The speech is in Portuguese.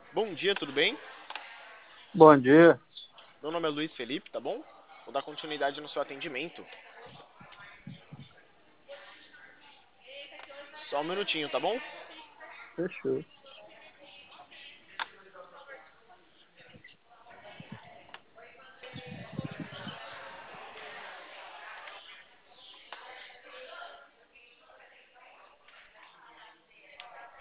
Bom dia, tudo bem? Bom dia. Meu nome é Luiz Felipe, tá bom? Vou dar continuidade no seu atendimento. Só um minutinho, tá bom? Fechou.